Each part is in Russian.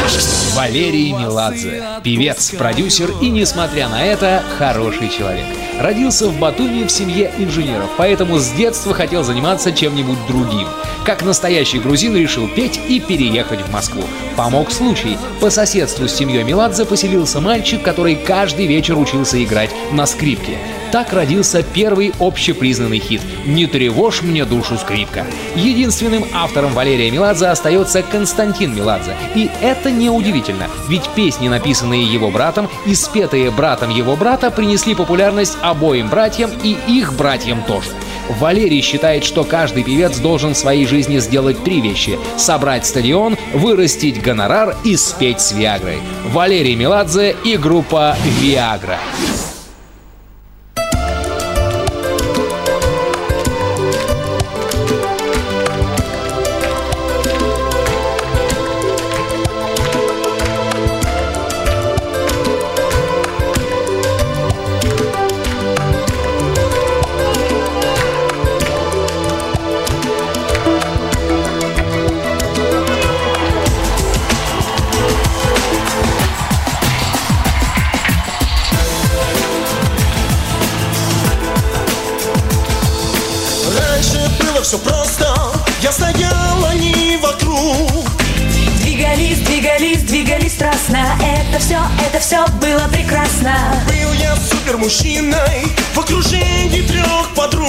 Валерий Меладзе. Певец, продюсер и, несмотря на это, хороший человек. Родился в Батуми в семье инженеров, поэтому с детства хотел заниматься чем-нибудь другим. Как настоящий грузин решил петь и переехать в Москву. Помог случай. По соседству с семьей Меладзе поселился мальчик, который каждый вечер учился играть на скрипке. Так родился первый общепризнанный хит «Не тревожь мне душу, скрипка». Единственным автором Валерия Меладзе остается Константин Меладзе. И это неудивительно, ведь песни, написанные его братом и спетые братом его брата, принесли популярность обоим братьям и их братьям тоже. Валерий считает, что каждый певец должен в своей жизни сделать 3 вещи: собрать стадион, вырастить гонорар и спеть с Виагрой. Валерий Меладзе и группа «Виагра». Все просто, я стоял, они вокруг. Двигались, двигались, двигались страстно. Это все было прекрасно. Был я супермужчиной в окружении 3 подруг.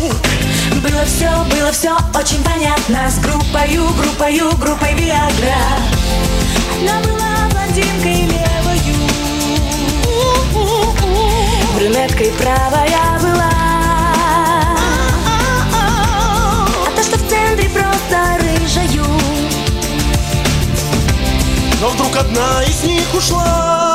Было все очень понятно. С группой Виагра. Одна была блондинкой левою, брюнеткой правая была. Но вдруг одна из них ушла.